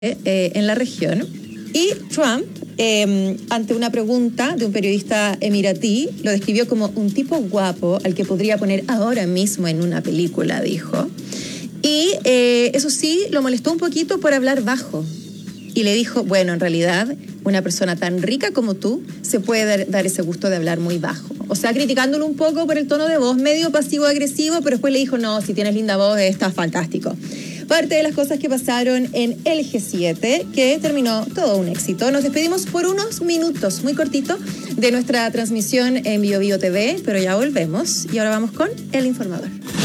en la región. Y Trump, ante una pregunta de un periodista emiratí, lo describió como un tipo guapo al que podría poner ahora mismo en una película, dijo. Y eso sí, lo molestó un poquito por hablar bajo. Y le dijo, bueno, en realidad, una persona tan rica como tú se puede dar ese gusto de hablar muy bajo. O sea, criticándolo un poco por el tono de voz, medio pasivo-agresivo, pero después le dijo, no, si tienes linda voz, está fantástico. Parte de las cosas que pasaron en el G7, que terminó todo un éxito. Nos despedimos por unos minutos, muy cortito, de nuestra transmisión en Bio Bio TV, pero ya volvemos. Y ahora vamos con El Informador.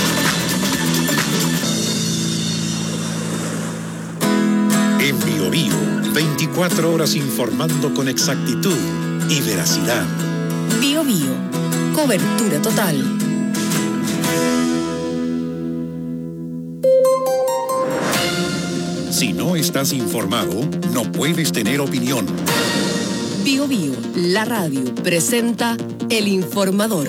En Bio Bio, 24 horas informando con exactitud y veracidad. Bio Bio, cobertura total. Si no estás informado, no puedes tener opinión. Bio Bio, la radio, presenta El Informador.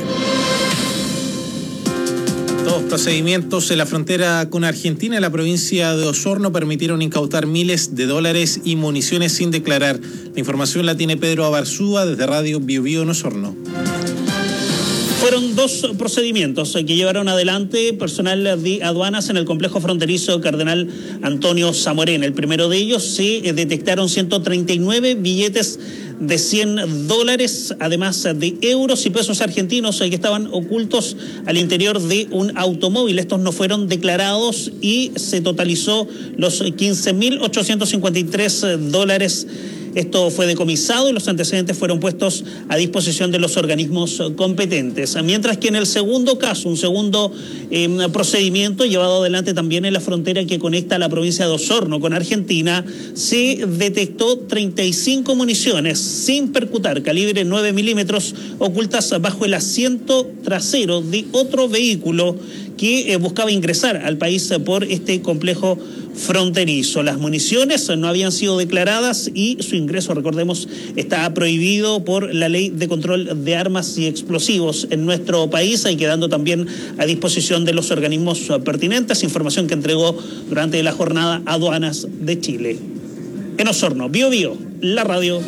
Dos procedimientos en la frontera con Argentina en la provincia de Osorno permitieron incautar miles de dólares y municiones sin declarar. La información la tiene Pedro Abarzúa desde Radio Bio Bio en Osorno. Fueron dos procedimientos que llevaron adelante personal de aduanas en el complejo fronterizo Cardenal Antonio Zamorén. El primero de ellos se detectaron 139 billetes de $100, además de euros y pesos argentinos que estaban ocultos al interior de un automóvil. Estos no fueron declarados y se totalizó los $15.853. Esto fue decomisado y los antecedentes fueron puestos a disposición de los organismos competentes. Mientras que en el segundo caso, un segundo procedimiento llevado adelante también en la frontera que conecta la provincia de Osorno con Argentina, se detectó 35 municiones sin percutar, calibre 9 milímetros, ocultas bajo el asiento trasero de otro vehículo que buscaba ingresar al país por este complejo fronterizo. Las municiones no habían sido declaradas y su ingreso, recordemos, está prohibido por la Ley de Control de Armas y Explosivos en nuestro país, y quedando también a disposición de los organismos pertinentes, información que entregó durante la jornada Aduanas de Chile. En Osorno, Bio Bio, la radio.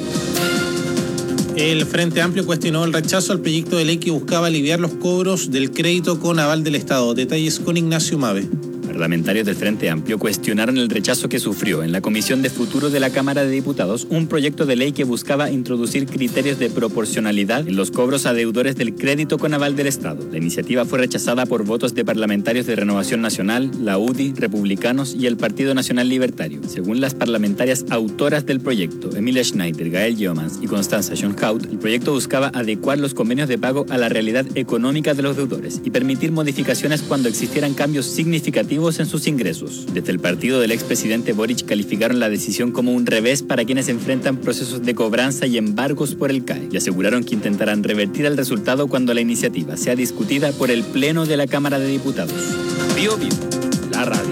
El Frente Amplio cuestionó el rechazo al proyecto de ley que buscaba aliviar los cobros del crédito con aval del Estado. Detalles con Ignacio Mave. Parlamentarios del Frente Amplio cuestionaron el rechazo que sufrió en la Comisión de Futuro de la Cámara de Diputados un proyecto de ley que buscaba introducir criterios de proporcionalidad en los cobros a deudores del crédito con aval del Estado. La iniciativa fue rechazada por votos de parlamentarios de Renovación Nacional, la UDI, republicanos y el Partido Nacional Libertario. Según las parlamentarias autoras del proyecto, Emilia Schneider, Gael Yeomans y Constanza Schoenhout, el proyecto buscaba adecuar los convenios de pago a la realidad económica de los deudores y permitir modificaciones cuando existieran cambios significativos en sus ingresos. Desde el partido del expresidente Boric calificaron la decisión como un revés para quienes enfrentan procesos de cobranza y embargos por el CAE y aseguraron que intentarán revertir el resultado cuando la iniciativa sea discutida por el Pleno de la Cámara de Diputados. Bio Bio, la radio.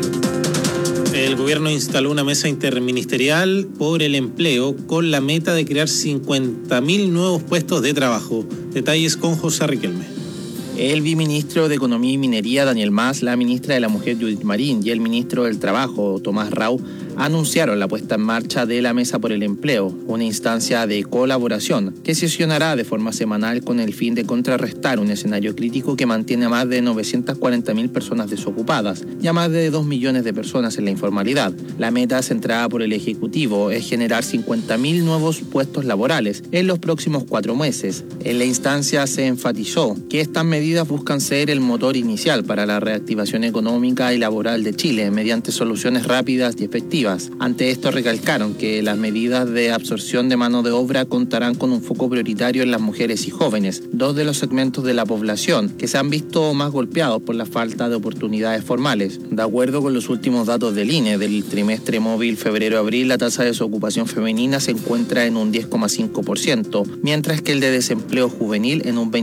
El gobierno instaló una mesa interministerial por el empleo con la meta de crear 50.000 nuevos puestos de trabajo. Detalles con José Riquelme. El viceministro de Economía y Minería, Daniel Mas, la ministra de la Mujer, Judith Marín, y el ministro del Trabajo, Tomás Rau, anunciaron la puesta en marcha de la Mesa por el Empleo, una instancia de colaboración que sesionará de forma semanal con el fin de contrarrestar un escenario crítico que mantiene a más de 940.000 personas desocupadas y a más de 2 millones de personas en la informalidad. La meta centrada por el Ejecutivo es generar 50.000 nuevos puestos laborales en los próximos 4 meses. En la instancia se enfatizó que estas medidas buscan ser el motor inicial para la reactivación económica y laboral de Chile mediante soluciones rápidas y efectivas. Ante esto recalcaron que las medidas de absorción de mano de obra contarán con un foco prioritario en las mujeres y jóvenes, dos de los segmentos de la población que se han visto más golpeados por la falta de oportunidades formales. De acuerdo con los últimos datos del INE del trimestre móvil febrero-abril, la tasa de desocupación femenina se encuentra en un 10,5%, mientras que el de desempleo juvenil en un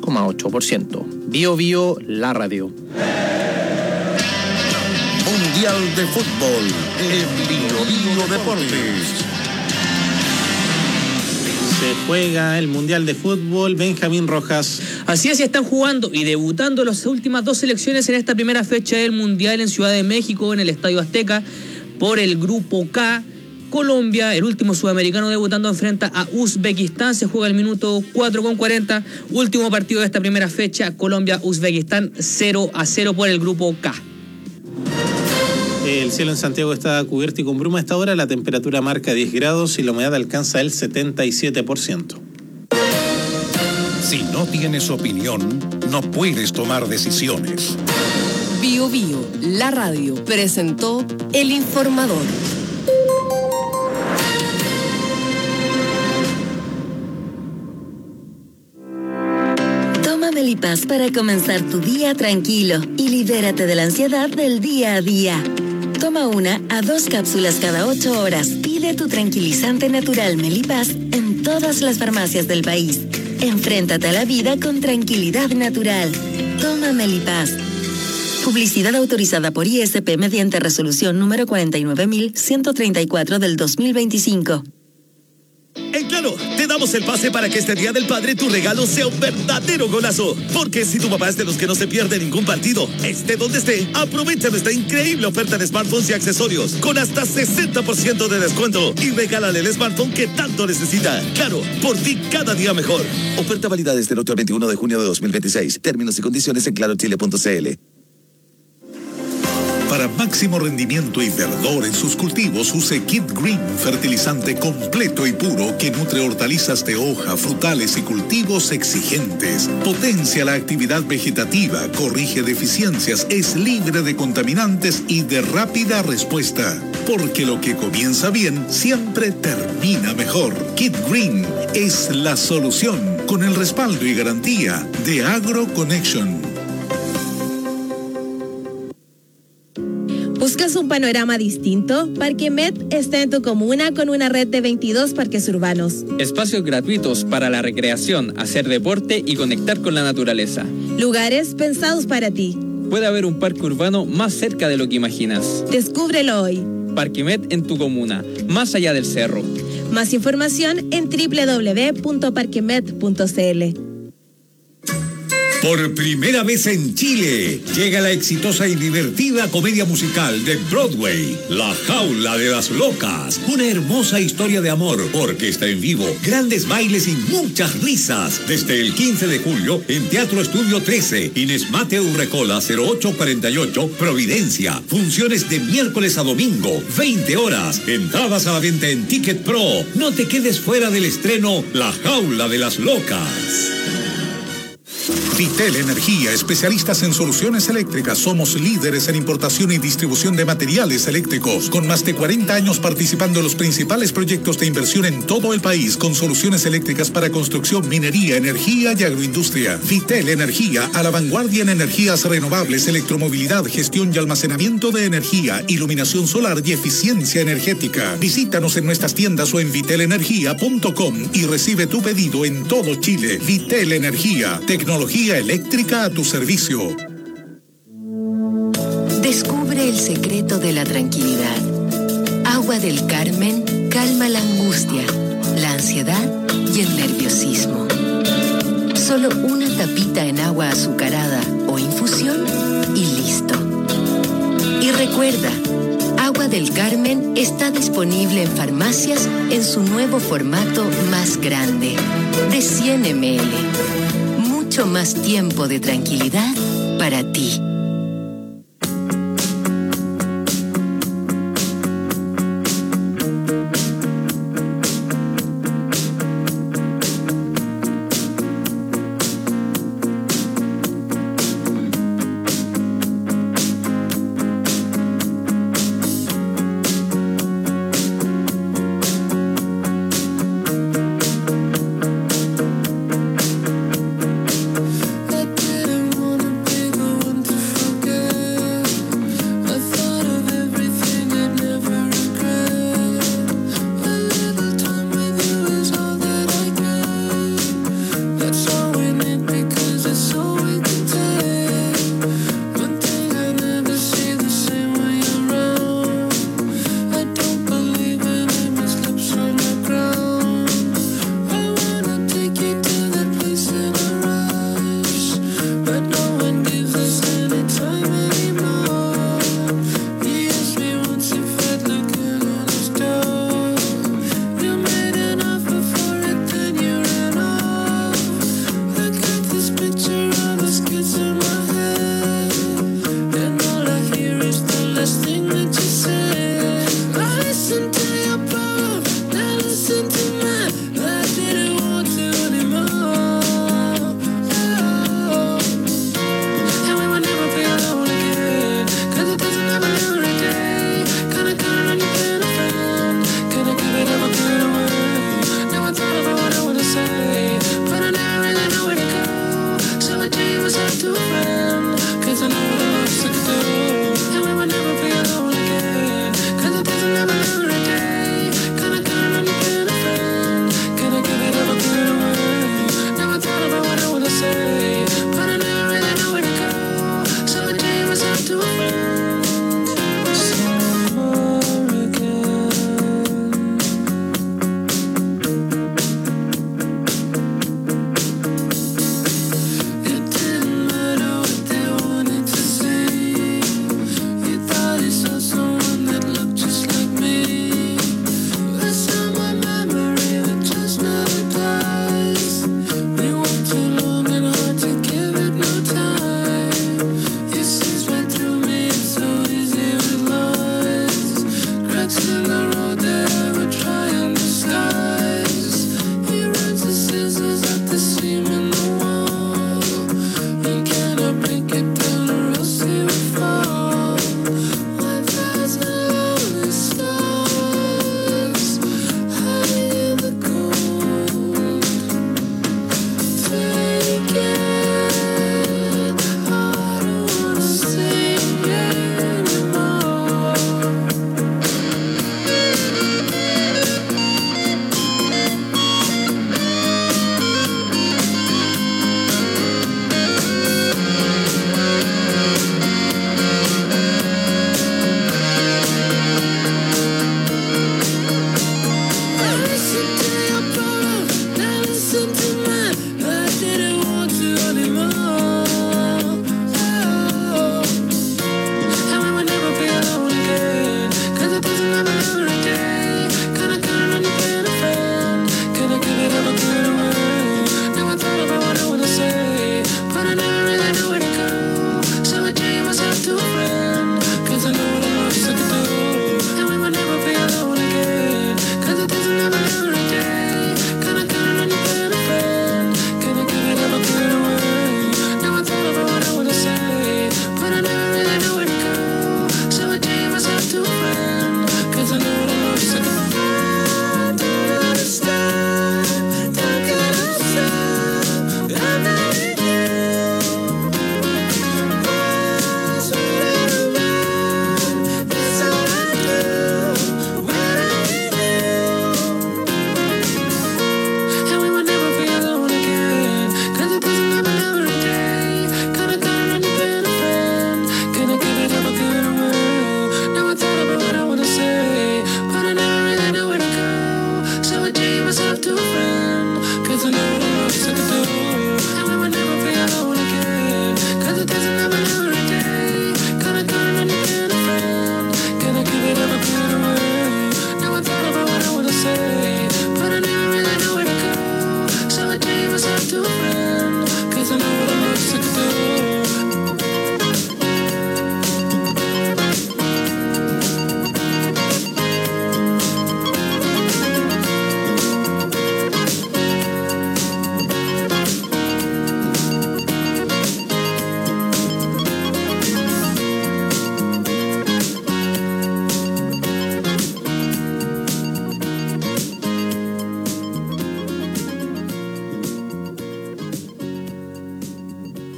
22,8%. Bio Bio, la radio. Mundial de Fútbol en Bio Bio Deportes. Se juega el Mundial de Fútbol, Benjamín Rojas. Así es, están jugando y debutando las últimas dos selecciones en esta primera fecha del Mundial en Ciudad de México, en el Estadio Azteca, por el Grupo K. Colombia, el último sudamericano debutando, enfrenta a Uzbekistán. Se juega el minuto 4:40. Último partido de esta primera fecha, Colombia-Uzbekistán, 0-0 por el grupo K. El cielo en Santiago está cubierto y con bruma a esta hora. La temperatura marca 10 grados y la humedad alcanza el 77%. Si no tienes opinión, no puedes tomar decisiones. Bio Bio, la radio, presentó El Informador. Toma Melipaz para comenzar tu día tranquilo y libérate de la ansiedad del día a día. Toma 1 a 2 cápsulas cada 8 horas. Pide tu tranquilizante natural Melipaz en todas las farmacias del país. Enfréntate a la vida con tranquilidad natural. Toma Melipaz. Publicidad autorizada por ISP mediante resolución número 49.134 del 2025. En Claro, te damos el pase para que este Día del Padre tu regalo sea un verdadero golazo. Porque si tu papá es de los que no se pierde ningún partido, esté donde esté, aprovecha nuestra increíble oferta de smartphones y accesorios con hasta 60% de descuento y regálale el smartphone que tanto necesita. Claro, por ti cada día mejor. Oferta válida desde el 8 al 21 de junio de 2026. Términos y condiciones en clarochile.cl. Para máximo rendimiento y verdor en sus cultivos, use Kid Green, fertilizante completo y puro que nutre hortalizas de hoja, frutales y cultivos exigentes. Potencia la actividad vegetativa, corrige deficiencias, es libre de contaminantes y de rápida respuesta. Porque lo que comienza bien siempre termina mejor. Kid Green es la solución con el respaldo y garantía de AgroConnection. ¿Buscas un panorama distinto? Parquemet está en tu comuna con una red de 22 parques urbanos. Espacios gratuitos para la recreación, hacer deporte y conectar con la naturaleza. Lugares pensados para ti. Puede haber un parque urbano más cerca de lo que imaginas. Descúbrelo hoy. Parquemet en tu comuna, más allá del cerro. Más información en www.parquemet.cl. Por primera vez en Chile, llega la exitosa y divertida comedia musical de Broadway, La Jaula de las Locas. Una hermosa historia de amor, orquesta en vivo, grandes bailes y muchas risas. Desde el 15 de julio en Teatro Estudio 13, Inés Mateo Urrecola 0848, Providencia. Funciones de miércoles a domingo, 20 horas. Entradas a la venta en Ticket Pro. No te quedes fuera del estreno La Jaula de las Locas. Vitel Energía, especialistas en soluciones eléctricas. Somos líderes en importación y distribución de materiales eléctricos, con más de 40 años participando en los principales proyectos de inversión en todo el país, con soluciones eléctricas para construcción, minería, energía y agroindustria. Vitel Energía, a la vanguardia en energías renovables, electromovilidad, gestión y almacenamiento de energía, iluminación solar y eficiencia energética. Visítanos en nuestras tiendas o en vitelenergia.com y recibe tu pedido en todo Chile. Vitel Energía, tecnología eléctrica a tu servicio. Descubre el secreto de la tranquilidad. Agua del Carmen calma la angustia, la ansiedad y el nerviosismo. Solo una tapita en agua azucarada o infusión y listo. Y recuerda, Agua del Carmen está disponible en farmacias en su nuevo formato más grande, de 100 ml. Mucho más tiempo de tranquilidad para ti.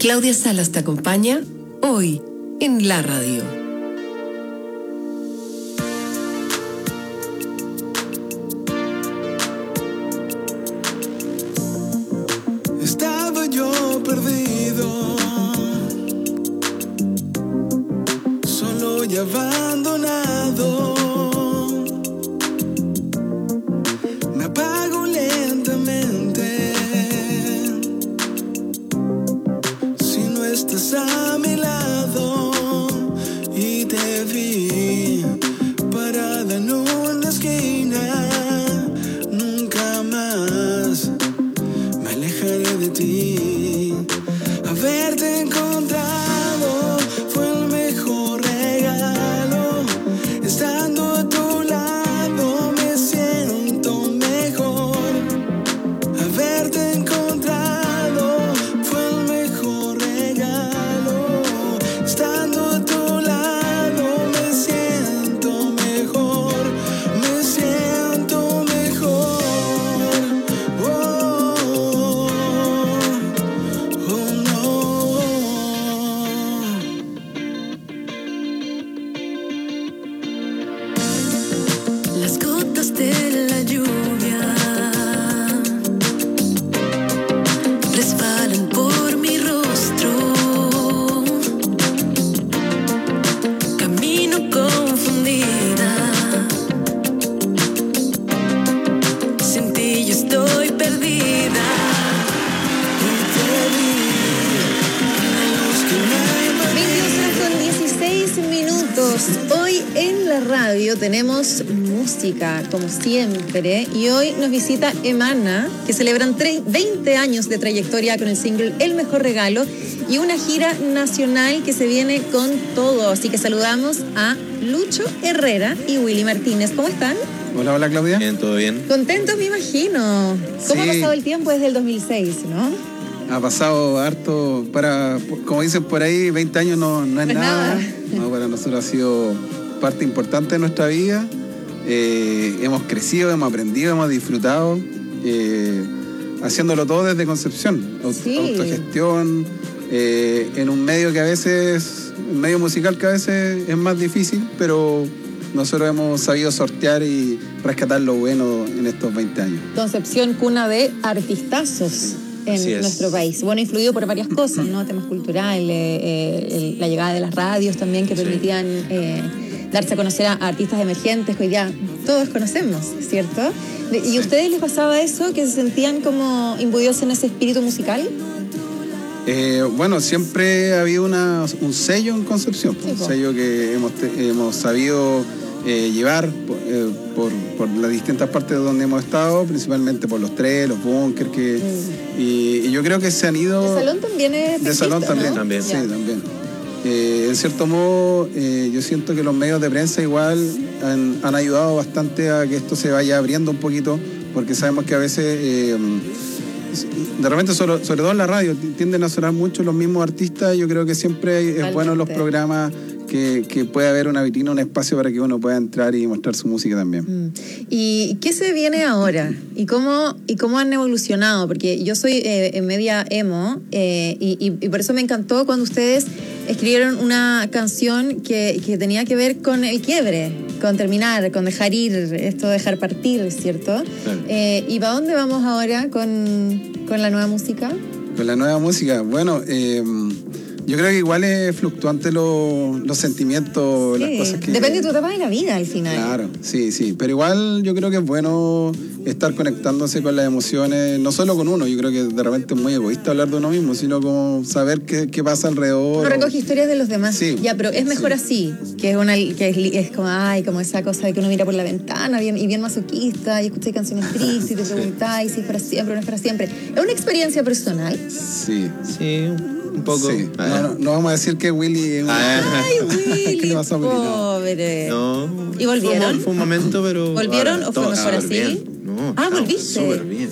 Claudia Salas te acompaña hoy en la radio. Estaba yo perdido, solo y abandonado. Me apago lentamente si no estás a mi lado, y te vi parada en una esquina. Nunca más me alejaré de ti. Haberte encontrado fue el mejor regalo. Estando a tu lado me siento mejor. Haberte encontrado fue el mejor regalo. Estando a tu lado me siento mejor. Me siento mejor. Las gotas de la lluvia resbalan por mi rostro. Camino confundida. Sin ti yo estoy perdida. Y te vi una luz que me 22 con 16 minutos. Hoy en la radio tenemos música, como siempre, y hoy nos visita Emana, que celebran 20 años de trayectoria con el single El Mejor Regalo y una gira nacional que se viene con todo. Así que saludamos a Lucho Herrera y Willy Martínez. ¿Cómo están? Hola, hola Claudia. Bien, todo bien. Contentos, me imagino. ¿Cómo ha pasado el tiempo desde el 2006, no? Ha pasado harto, como dicen por ahí, 20 años no es nada. No, para nosotros ha sido parte importante de nuestra vida. Hemos crecido, hemos aprendido, hemos disfrutado, haciéndolo todo desde Concepción. Autogestión, en un medio que a veces, un medio musical que a veces es más difícil, pero nosotros hemos sabido sortear y rescatar lo bueno en estos 20 años. Concepción, cuna de artistazos en nuestro país. Bueno, influido por varias cosas, ¿no? Temas culturales, la llegada de las radios también que permitían darse a conocer a artistas emergentes que hoy día todos conocemos, ¿cierto? ¿Y a ustedes les pasaba eso, que se sentían como imbuidos en ese espíritu musical? Bueno, siempre ha habido un sello en Concepción, un sello que hemos sabido llevar por las distintas partes de donde hemos estado, principalmente por los tres, los bunkers, y yo creo que se han ido... ¿De Salón también es? De Salón también, ¿no? también, sí, también. En cierto modo, yo siento que los medios de prensa igual han ayudado bastante a que esto se vaya abriendo un poquito, porque sabemos que a veces, de repente, sobre todo en la radio, tienden a sonar mucho los mismos artistas. Yo creo que siempre es bueno los programas que pueda haber una vitrina, un espacio para que uno pueda entrar y mostrar su música también. ¿Y qué se viene ahora? ¿Y cómo han evolucionado? Porque yo soy media emo y por eso me encantó cuando ustedes escribieron una canción que tenía que ver con el quiebre, con terminar, con dejar ir, esto de dejar partir, ¿cierto? Claro. ¿Y para dónde vamos ahora con la nueva música? Con la nueva música, bueno... yo creo que igual es fluctuante los sentimientos, las cosas que... Depende de tu etapa de la vida al final. Claro, sí. Pero igual yo creo que es bueno estar conectándose con las emociones, no solo con uno. Yo creo que de repente es muy egoísta hablar de uno mismo, sino como saber qué pasa alrededor. Uno recoge historias de los demás. Sí. Ya, pero es mejor así, que es como esa cosa de que uno mira por la ventana bien masoquista y escucha canciones tristes y te preguntáis si es para siempre o no es para siempre. ¿Es una experiencia personal? Sí. Un poco. Sí. No vamos a decir que Willy es Ay, Willy, ¿qué le pasó a Willy? Pobre. No. ¿Y volvieron? Fue un momento, pero... ¿Volvieron o fue mejor así? Bien. No, ¿volviste? Súper bien.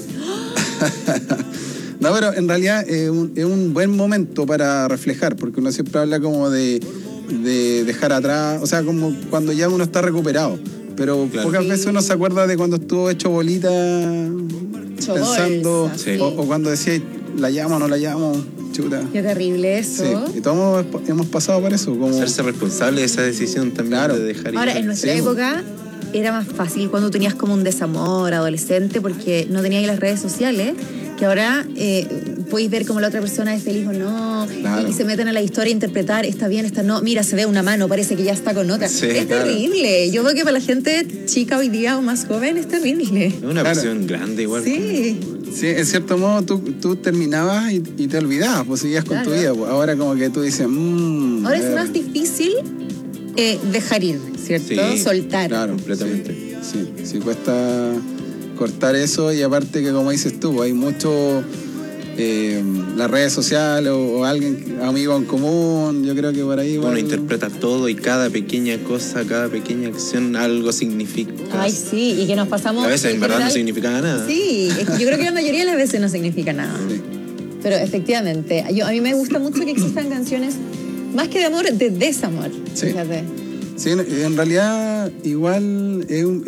No, pero en realidad es un buen momento para reflejar, porque uno siempre habla como de dejar atrás, o sea, como cuando ya uno está recuperado. Pero pocas veces uno se acuerda de cuando estuvo hecho bolita pensando, o cuando decía, ¿la llamo o no la llamo? Chuta. Qué terrible eso. Sí, y todos hemos pasado por eso. Como... Hacerse responsable de esa decisión también, de dejar ir. Ahora, en nuestra época era más fácil cuando tenías como un desamor adolescente porque no tenías las redes sociales, que ahora podéis ver cómo la otra persona es feliz o no, y se meten a la historia a interpretar, está bien, está no, mira, se ve una mano, parece que ya está con otra. Sí, es terrible. Yo veo que para la gente chica hoy día o más joven es terrible. Es una presión grande igual. Sí. Sí, en cierto modo tú terminabas y te olvidabas, pues seguías con tu vida. Pues. Ahora como que tú dices, ahora es más difícil dejar ir, ¿cierto? Sí, soltar. Claro, completamente. Sí, cuesta cortar eso, y aparte que como dices tú, hay mucho las redes sociales o alguien, amigo en común, yo creo que por ahí... Uno interpreta todo y cada pequeña cosa, cada pequeña acción algo significa. Ay, sí, y que nos pasamos... A veces en verdad no significaba nada. Sí, es que yo creo que la mayoría de las veces no significa nada. Sí. Pero efectivamente, a mí me gusta mucho que existan canciones, más que de amor, de desamor. Sí. Fíjate. Sí, en realidad igual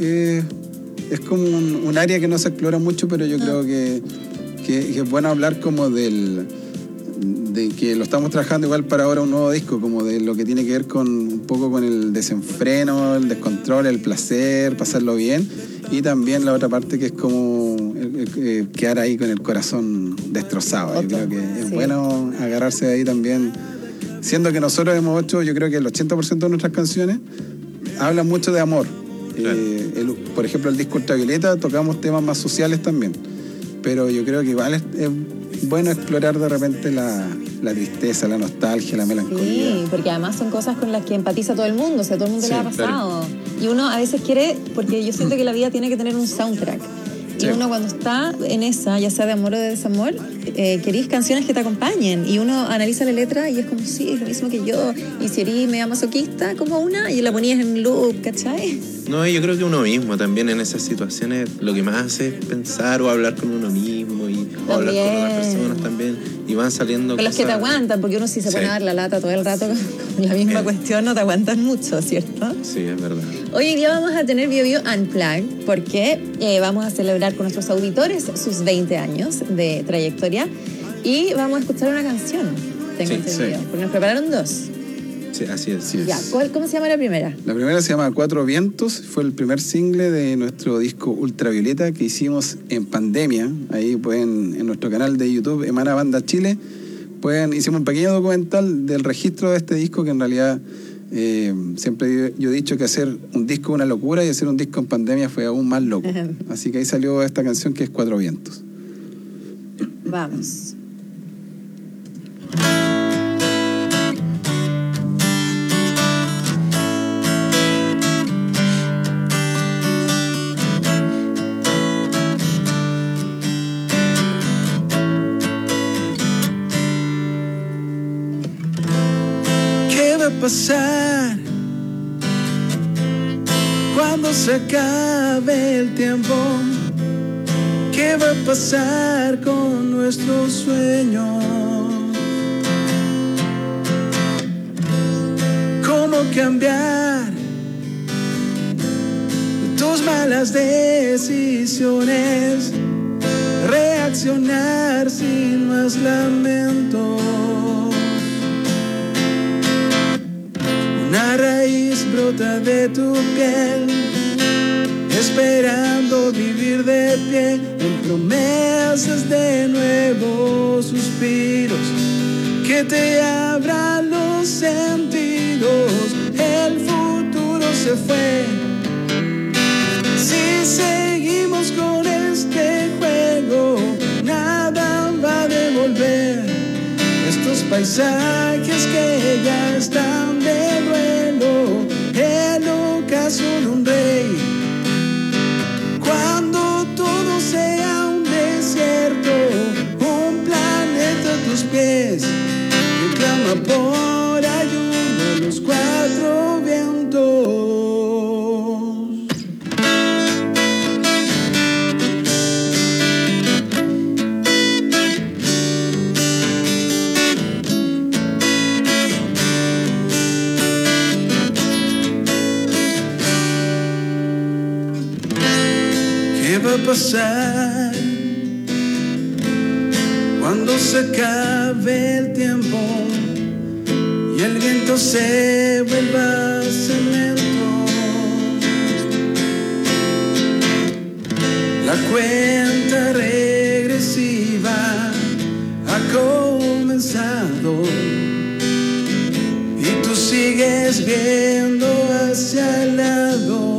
es como un área que no se explora mucho, pero yo creo que es bueno hablar como de que lo estamos trabajando igual para ahora un nuevo disco, como de lo que tiene que ver con un poco con el desenfreno, el descontrol, el placer, pasarlo bien, y también la otra parte que es como quedar ahí con el corazón destrozado. Yo creo que es bueno agarrarse de ahí también, siendo que nosotros hemos hecho, yo creo que el 80% de nuestras canciones hablan mucho de amor. Claro. Por ejemplo, el disco Ultravioleta tocamos temas más sociales también, pero yo creo que igual es bueno explorar de repente la tristeza, la nostalgia, la melancolía. Sí, porque además son cosas con las que empatiza todo el mundo, o sea, todo el mundo le ha pasado. Claro. Y uno a veces quiere, porque yo siento que la vida tiene que tener un soundtrack. Y uno cuando está en esa, ya sea de amor o de desamor, querís canciones que te acompañen. Y uno analiza la letra y es como, sí, es lo mismo que yo. Y si eres media masoquista, como una, y la ponías en loop, ¿cachai? No, yo creo que uno mismo también en esas situaciones lo que más hace es pensar o hablar con uno mismo o hablar con otras personas también. Y van saliendo con cosas... los que te aguantan, porque uno si se pone a dar la lata todo el rato con la misma cuestión, no te aguantan mucho, ¿cierto? Sí, es verdad. Hoy día vamos a tener Bio Bio Unplugged porque vamos a celebrar con nuestros auditores sus 20 años de trayectoria y vamos a escuchar una canción, tengo entendido, porque nos prepararon dos. Sí, así es. Ya, ¿cómo se llama la primera? La primera se llama Cuatro Vientos, fue el primer single de nuestro disco Ultravioleta que hicimos en pandemia. Ahí pueden, en nuestro canal de YouTube, Emana Banda Chile, hicimos un pequeño documental del registro de este disco, que en realidad siempre yo he dicho que hacer un disco es una locura y hacer un disco en pandemia fue aún más loco. Así que ahí salió esta canción que es Cuatro Vientos. Vamos. Pasar cuando se acabe el tiempo, ¿qué va a pasar con nuestros sueños? ¿Cómo cambiar tus malas decisiones? Reaccionar sin más lamento. Una raíz brota de tu piel, esperando vivir de pie en promesas de nuevos suspiros que te abran los sentidos. El futuro se fue. Si seguimos con este juego, nada va a devolver estos paisajes que ya están de duelo. El ocaso de un rey, cuando todo sea un desierto, un planeta a tus pies que clama por ayuda a los cuatro vientos. ¿Qué va a pasar Cuando se acabe el tiempo y el viento se vuelva cemento, la cuenta regresiva ha comenzado y tú sigues viendo hacia el lado.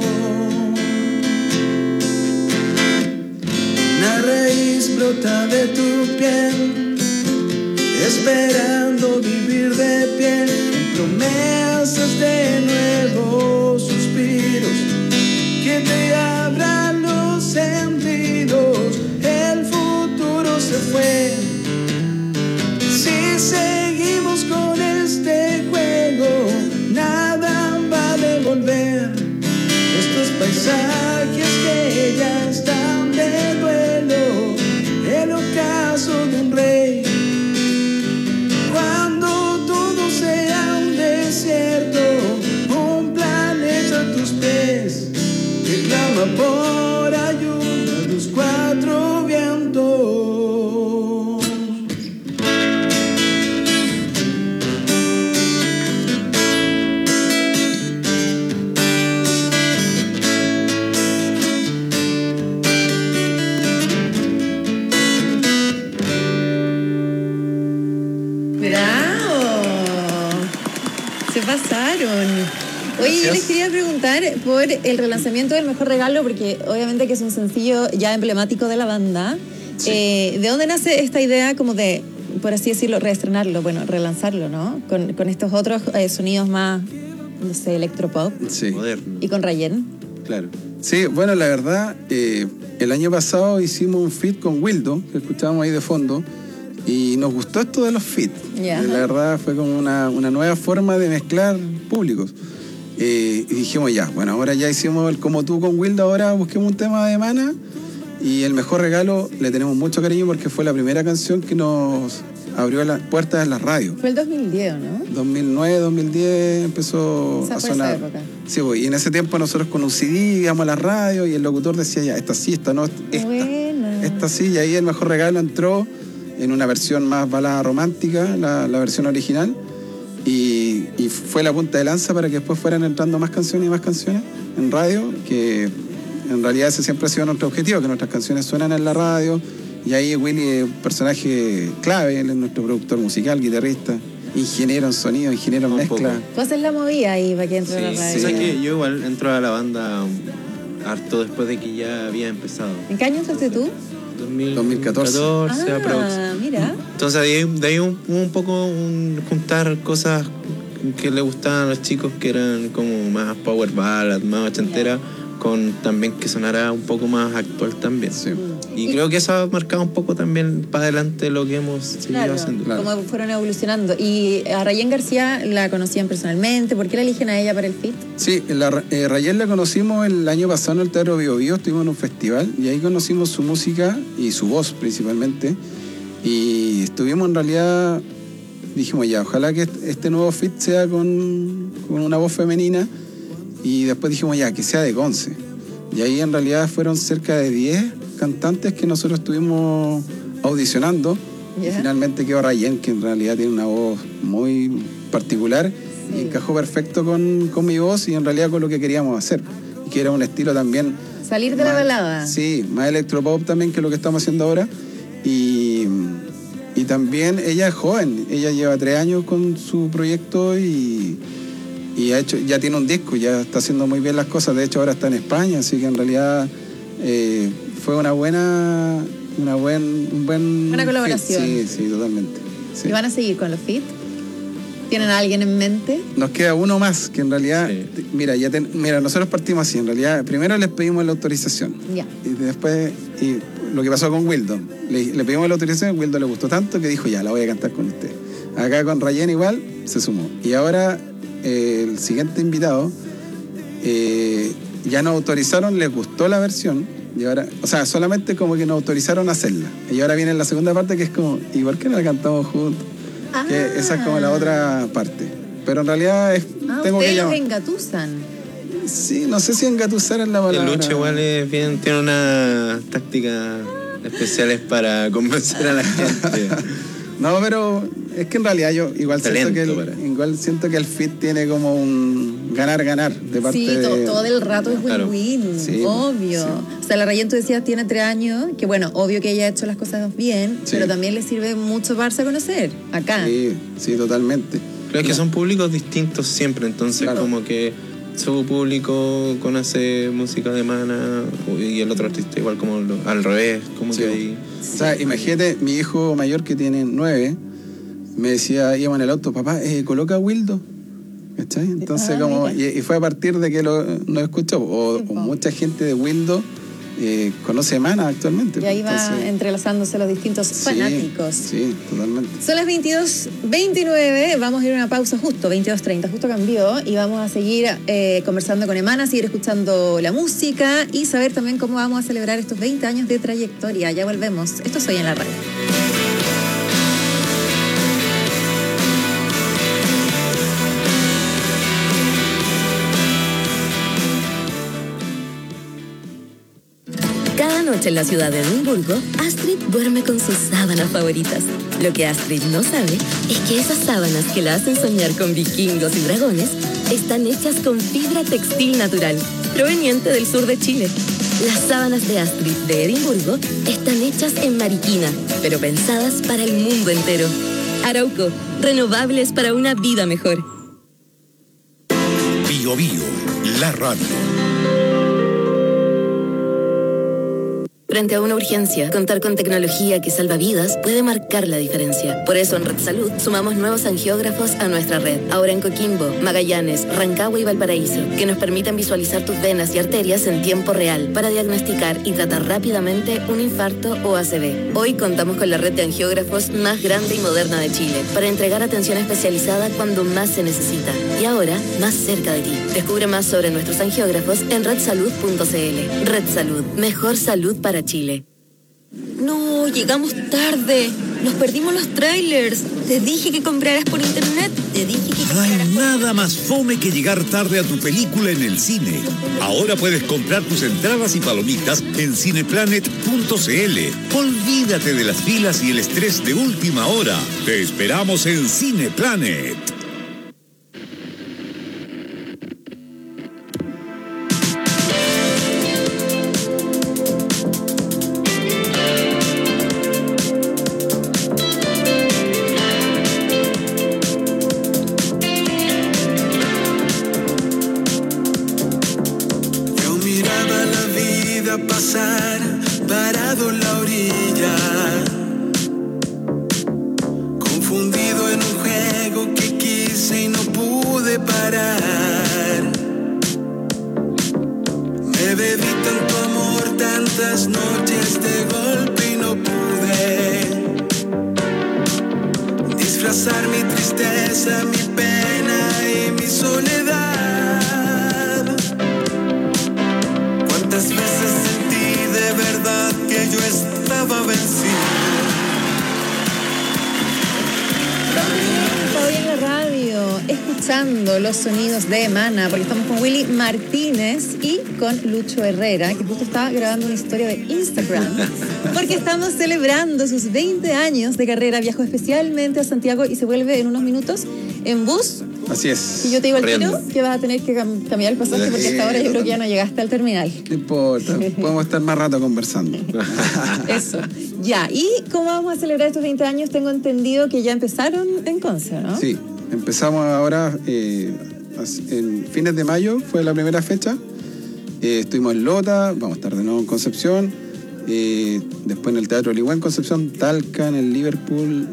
Una raíz brota de tu piel, esperando vivir de pie, con promesas de nuevos suspiros que te abran los sentidos. El futuro se fue. Si seguimos con este juego, nada va a devolver estos paisajes que ya están de duelo. El ocaso de un rey, cuando todo sea un desierto, un planeta a tus pies que clama por ayuda a los cuatro vientos. Pasaron. Oye, yo les quería preguntar por el relanzamiento del Mejor Regalo, porque obviamente que es un sencillo ya emblemático de la banda. Sí. ¿De dónde nace esta idea como de, por así decirlo, reestrenarlo, bueno, relanzarlo, ¿no? Con estos otros sonidos más, no sé, electropop. Sí. Moderno. Y con Rayen. Claro. Sí, bueno, la verdad, el año pasado hicimos un feat con Wildo, que escuchábamos ahí de fondo, y nos gustó esto de los feats. Yeah. La verdad fue como una nueva forma de mezclar públicos. Y dijimos ya, bueno, ahora ya hicimos el Como Tú con Wildo, ahora busquemos un tema de Mana. Y el Mejor Regalo le tenemos mucho cariño porque fue la primera canción que nos abrió las puertas en la radio. Fue el 2010, ¿no? 2009, 2010 empezó a sonar. Esa época. Sí, pues, y en ese tiempo nosotros con un CD íbamos a la radio y el locutor decía ya, esta sí, esta no, esta sí. Y ahí el Mejor Regalo entró en una versión más balada romántica, la versión original, y fue la punta de lanza para que después fueran entrando más canciones y más canciones en radio, que en realidad ese siempre ha sido nuestro objetivo, que nuestras canciones suenan en la radio, y ahí Willy es un personaje clave, él es nuestro productor musical, guitarrista, ingeniero en sonido, ingeniero en mezcla. Tú haces la movida ahí para que entre la radio. Sí. O sea que yo igual entro a la banda harto después de que ya había empezado. ¿En qué año entraste tú? 2014. Mira. Entonces de ahí un poco juntar cosas que le gustaban a los chicos, que eran como más power ballad, más ochentera, con también que sonara un poco más actual también. Sí. Y creo que eso ha marcado un poco también para adelante lo que hemos seguido haciendo. Claro, cómo fueron evolucionando. Y a Rayen García la conocían personalmente. ¿Por qué la eligen a ella para el feat? Sí, Rayen la conocimos el año pasado en el Teatro Bio Bio, estuvimos en un festival y ahí conocimos su música y su voz principalmente. Y estuvimos en realidad, dijimos ya, ojalá que este nuevo feat sea con una voz femenina. Y después dijimos ya, que sea de Conce. Y ahí en realidad fueron cerca de 10 cantantes que nosotros estuvimos audicionando. Yeah. Y finalmente quedó Rayen, que en realidad tiene una voz muy particular. Sí. Y encajó perfecto con mi voz y en realidad con lo que queríamos hacer. Y que era un estilo también... Salir de la balada. Sí, más electropop también que lo que estamos haciendo ahora. Y también ella es joven. Ella lleva 3 años con su proyecto y ya tiene un disco, ya está haciendo muy bien las cosas. De hecho ahora está en España, así que en realidad fue una buena colaboración. Sí, totalmente. Sí. ¿Y van a seguir con los feats? ¿Tienen a alguien en mente? Nos queda uno más, que en realidad, mira, nosotros partimos así, en realidad, primero les pedimos la autorización. Ya. Y después, lo que pasó con Wildo, le pedimos la autorización, Wildo le gustó tanto que dijo, ya, la voy a cantar con usted. Acá con Rayen igual, se sumó. Y ahora, el siguiente invitado, ya nos autorizaron, les gustó la versión, y ahora, o sea, solamente como que nos autorizaron a hacerla. Y ahora viene la segunda parte que es como, ¿y por qué no la cantamos juntos? Que esa es como la otra parte. Pero en realidad tengo que llamar. ¿Ustedes los engatusan? Sí, no sé si engatusar es la palabra. El Lucho igual tiene una táctica especiales para convencer a la gente. No, pero es que en realidad yo igual Talento, siento que el fit tiene como un ganar-ganar de parte Sí, todo el rato es win-win, Claro. Sí, obvio. sí. O sea, la Rayen, tú decías, tiene 3 años, que bueno, obvio que ella ha hecho las cosas bien, Sí. pero también le sirve mucho para darse a conocer acá. Sí, totalmente. Pero es que son públicos distintos siempre, entonces Claro. como que su público conoce música de Mana y el otro artista igual como al revés, como Sí. que ahí... O sea, imagínate, mi hijo mayor que tiene 9, me decía, íbamos en el auto, papá, coloca Wildo. ¿Cachai? Entonces, y fue a partir de que nos escuchó. O mucha gente de Wildo conoce Mana actualmente. Y ahí va Entonces, entrelazándose los distintos fanáticos. Sí, totalmente. Son las 22:29, vamos a ir a una pausa justo, 22:30, justo cambió, y vamos a seguir conversando con Emana, seguir escuchando la música y saber también cómo vamos a celebrar estos 20 años de trayectoria. Ya volvemos. Esto es Hoy en la Radio. Cada noche en la ciudad de Edimburgo, Astrid duerme con sus sábanas favoritas. Lo que Astrid no sabe es que esas sábanas que la hacen soñar con vikingos y dragones están hechas con fibra textil natural, proveniente del sur de Chile. Las sábanas de Astrid de Edimburgo están hechas en Mariquina, pero pensadas para el mundo entero. Arauco, renovables para una vida mejor. Bio Bio, la radio. Frente a una urgencia, contar con tecnología que salva vidas puede marcar la diferencia. Por eso en Red Salud sumamos nuevos angiógrafos a nuestra red. Ahora en Coquimbo, Magallanes, Rancagua y Valparaíso, que nos permiten visualizar tus venas y arterias en tiempo real para diagnosticar y tratar rápidamente un infarto o ACV. Hoy contamos con la red de angiógrafos más grande y moderna de Chile para entregar atención especializada cuando más se necesita. Y ahora, más cerca de ti. Descubre más sobre nuestros angiógrafos en redsalud.cl. Red Salud, mejor salud para Chile. No, llegamos tarde. Nos perdimos los trailers. Te dije que compraras por internet. Te dije que No hay compraras por... nada más fome que llegar tarde a tu película en el cine. Ahora puedes comprar tus entradas y palomitas en cineplanet.cl. Olvídate de las filas y el estrés de última hora. Te esperamos en Cineplanet. Yo miraba la vida pasar, parado en la orilla, confundido en un juego que quise y no pude parar. Me bebí tanto amor, tantas noches de golpe y no pude disfrazar mi tristeza, mi pena y mi soledad. ¿Cuántas veces sentí de verdad que yo estaba vencido? Hoy en la radio, escuchando los sonidos de Emana, porque estamos con Willy Martínez y con Lucho Herrera, que justo estaba grabando una historia de Instagram, porque estamos celebrando sus 20 años de carrera. Viajó especialmente a Santiago y se vuelve en unos minutos en bus. Así es. Y yo te digo al tiro Corriendo. que vas a tener que cambiar el pasaje porque hasta ahora yo creo que ya no llegaste al terminal. No importa, podemos estar más rato conversando. Eso. Ya, ¿y cómo vamos a celebrar estos 20 años? Tengo entendido que ya empezaron en Conce, ¿no? Sí, empezamos ahora en fines de mayo, fue la primera fecha. Estuvimos en Lota, vamos a estar de nuevo en Concepción. Después en el Teatro Ligüen en Concepción, Talca, en el Liverpool,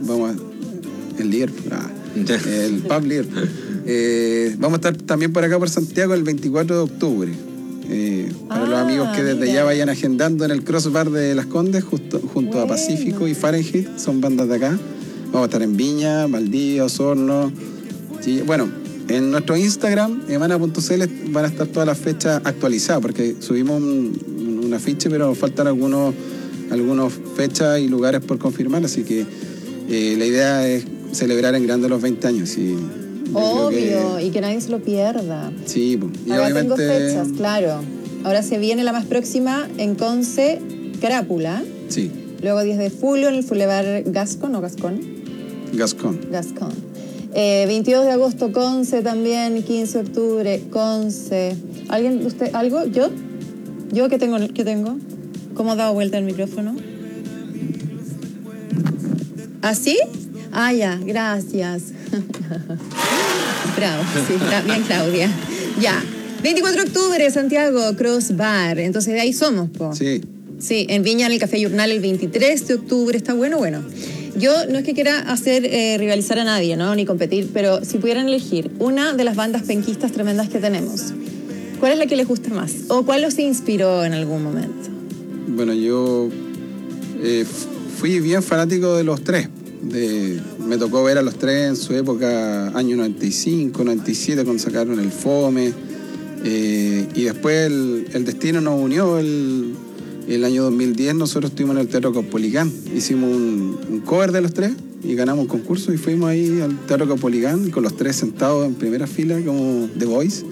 el Pub Liverpool. Vamos a estar también por acá por Santiago el 24 de octubre. Para los amigos que desde ya vayan agendando en el Crossbar de Las Condes, junto a Pacífico y Fahrenheit, son bandas de acá. Vamos a estar en Viña, Valdivia, Osorno. Sí, bueno, en nuestro Instagram, emana.cl, van a estar todas las fechas actualizadas, porque subimos un afiche, pero nos faltan algunas fechas y lugares por confirmar, así que la idea es celebrar en grande los 20 años. Y Obvio, y que nadie se lo pierda. Sí, y ahora obviamente... tengo fechas, claro. Ahora se viene la más próxima en Conce, Crápula. Sí. Luego 10 de julio en el Boulevard Gascón o Gascón. Gascón. 22 de agosto, Conce también. 15 de octubre, Conce. ¿Alguien, usted, algo? ¿Yo? ¿Yo qué tengo? ¿Cómo ha dado vuelta el micrófono? ¿Así? Ah, ya, gracias. Bravo, sí, bien, Claudia. Ya. 24 de octubre, Santiago, Crossbar. Entonces de ahí somos, po. Sí. Sí, en Viña, en el Café Journal, el 23 de octubre. Está bueno. Yo no es que quiera hacer rivalizar a nadie, ¿no? Ni competir, pero si pudieran elegir una de las bandas penquistas tremendas que tenemos, ¿cuál es la que les gusta más? ¿O cuál los inspiró en algún momento? Bueno, yo fui bien fanático de los tres. Me tocó ver a los tres en su época, año 95, 97, cuando sacaron el Fome. Y después el destino nos unió. El año 2010 nosotros estuvimos en el Teatro Caupolicán. Hicimos un cover de los tres y ganamos un concurso y fuimos ahí al Teatro Caupolicán con los tres sentados en primera fila como The Voice.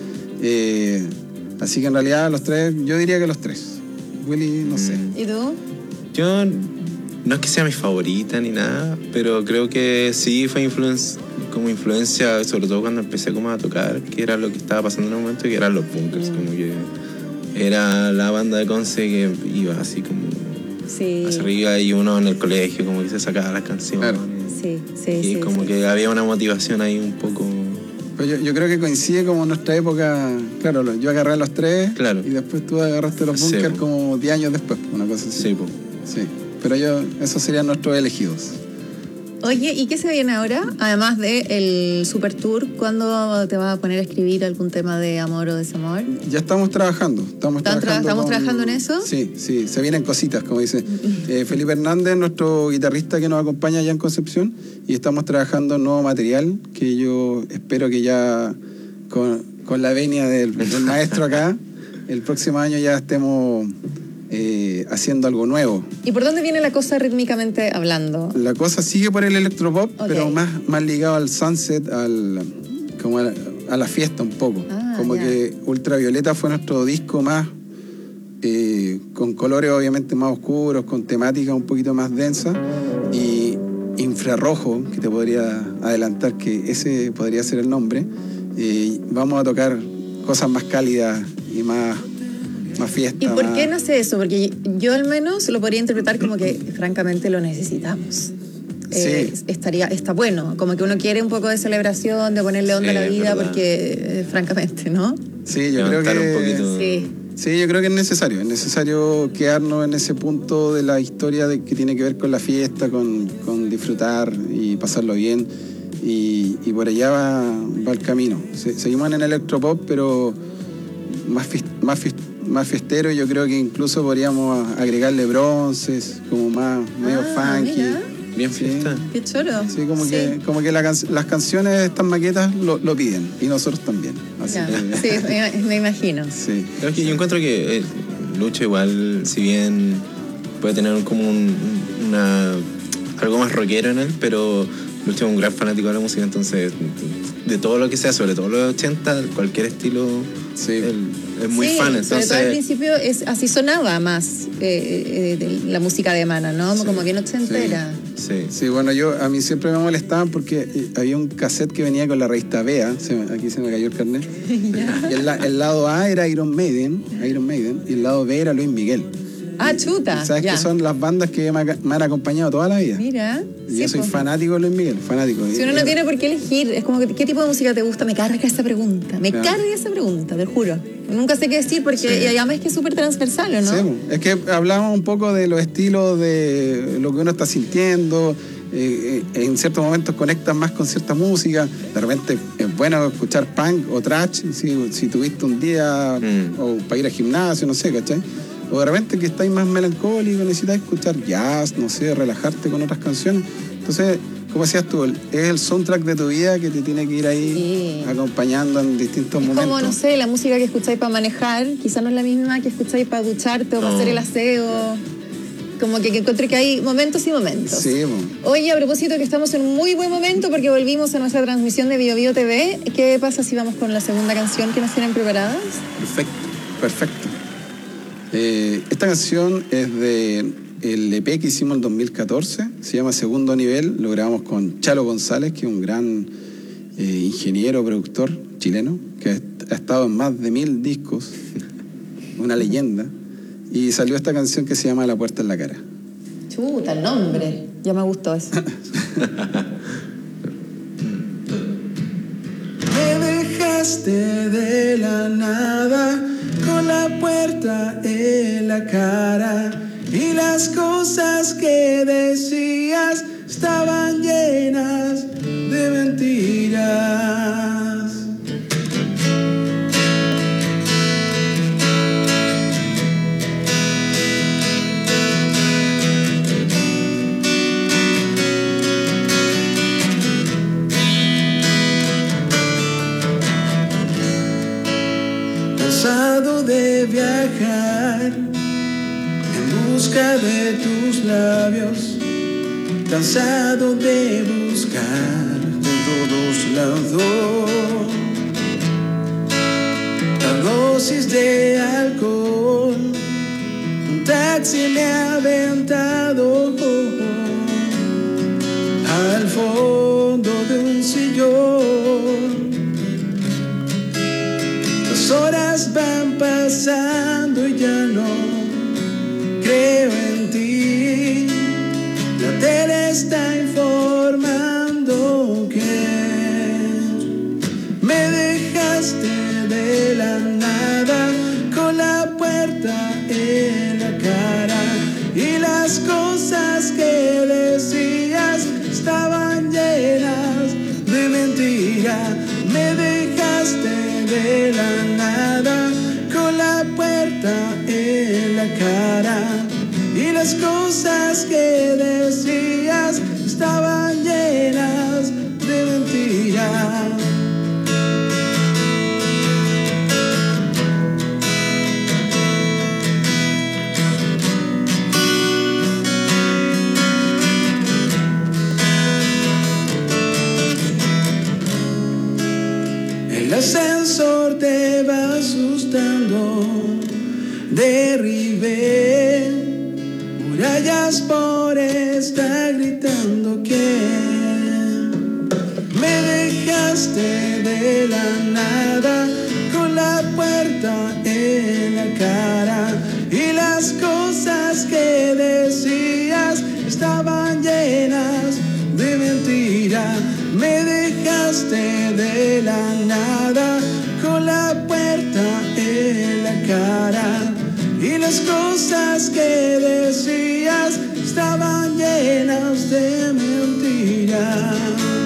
Así que en realidad los tres, yo diría que los tres. Willy, no sé. ¿Y tú? Yo no es que sea mi favorita ni nada, pero creo que sí fue como influencia, sobre todo cuando empecé como a tocar, que era lo que estaba pasando en el momento, que eran los Bunkers, como que era la banda de Conce que iba así como hacia arriba y uno en el colegio como que se sacaba las canciones. Claro. Sí. Como que había una motivación ahí un poco... Pues yo creo que coincide como nuestra época, claro, yo agarré a los tres y después tú agarraste los Bunkers como 10 años después, una cosa así. Sí, pues. Sí, pero esos serían nuestros elegidos. Oye, ¿y qué se viene ahora? Además del Super Tour, ¿cuándo te vas a poner a escribir algún tema de amor o desamor? Ya estamos trabajando. ¿Estamos trabajando en eso? Sí, se vienen cositas, como dice. Felipe Hernández, nuestro guitarrista que nos acompaña allá en Concepción, y estamos trabajando en nuevo material que yo espero que ya con la venia del maestro acá, el próximo año ya estemos haciendo algo nuevo. ¿Y por dónde viene la cosa rítmicamente hablando? La cosa sigue por el electropop, pero más ligado al sunset, como a la fiesta un poco. Que Ultravioleta fue nuestro disco más con colores obviamente más oscuros, con temática un poquito más densa, y Infrarrojo, que te podría adelantar que ese podría ser el nombre. Vamos a tocar cosas más cálidas y más fiesta. ¿Y por qué no sé eso? Porque yo al menos lo podría interpretar como que francamente lo necesitamos. Está bueno, como que uno quiere un poco de celebración, de ponerle onda a la vida, porque francamente, ¿no? Sí, yo creo que yo creo que es necesario quedarnos en ese punto de la historia que tiene que ver con la fiesta, con disfrutar y pasarlo bien, y por allá va el camino. Seguimos en el electropop, pero más fiestero, y yo creo que incluso podríamos agregarle bronces, como medio funky. Mira. Bien fiesta. Qué choro. Sí, como que las canciones, estas maquetas lo piden, y nosotros también. Así que... Sí, me imagino. Sí. Creo que yo encuentro que Lucho igual, si bien puede tener como algo más rockero en él, pero Lucho es un gran fanático de la música, entonces de todo lo que sea, sobre todo los 80, cualquier estilo, él es muy fan. Entonces, sobre todo al principio así sonaba más de la música de Mana, ¿no? Como bien ochentera. Sí, bueno, a mí siempre me molestaban porque había un cassette que venía con la revista Bea, aquí se me cayó el carnet, y el lado A era Iron Maiden, y el lado B era Luis Miguel. Ah, chuta. ¿Sabes qué son las bandas que me han acompañado toda la vida? Mira. Y yo soy fanático de Luis Miguel, fanático. Si uno no tiene por qué elegir, es como, ¿qué tipo de música te gusta? Me carga esa pregunta, te lo juro. Nunca sé qué decir porque y además es que es súper transversal, ¿no? Sí, es que hablamos un poco de los estilos, de lo que uno está sintiendo. En ciertos momentos conectas más con cierta música. De repente es bueno escuchar punk o thrash si tuviste un día o para ir al gimnasio, no sé, ¿cachai? O de repente que estáis más melancólico, necesitas escuchar jazz, no sé, relajarte con otras canciones. Entonces, como decías tú, es el soundtrack de tu vida que te tiene que ir ahí acompañando en distintos momentos. Como, no sé, la música que escucháis para manejar, quizás no es la misma que escucháis para ducharte o para hacer el aseo. Como que encuentro que hay momentos y momentos. Sí, Oye, a propósito que estamos en un muy buen momento porque volvimos a nuestra transmisión de Bio Bio TV. ¿Qué pasa si vamos con la segunda canción que nos tienen preparadas? Perfecto. Esta canción es de el EP que hicimos en 2014, se llama Segundo Nivel, lo grabamos con Chalo González, que es un gran ingeniero, productor chileno, que ha estado en más de 1000 discos, una leyenda, y salió esta canción que se llama La Puerta en la Cara. Chuta, el nombre, ya me gustó eso. Me dejaste de la nada con la puerta en la cara y las cosas que decías estaban llenas de mentiras. Cansado de viajar en busca de tus labios, cansado de buscar en todos lados la dosis de alcohol. Un taxi me ha aventado al fondo de un sillón. Las horas van pasando y ya no creo en ti. La tele está informando que me dejaste de la nada con la puerta en la cara y las cosas que decías estaban llenas de mentira. Me dejaste de la nada con la puerta en la cara y las cosas que decías estaban llenas de mentira. El ascensor te va asustando, derribé murallas por estar gritando que me dejaste de la nada con la puerta en la cara y las cosas que decías estaban llenas de mentira. Me dejaste de la nada con la puerta en la cara y las cosas que decías estaban llenas de mentira.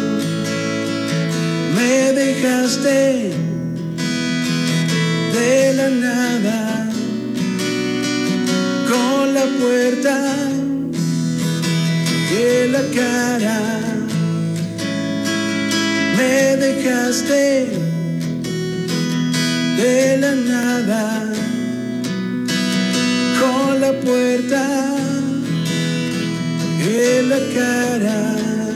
Me dejaste de la nada con la puerta en la cara. Me dejaste de la nada con la puerta en la cara.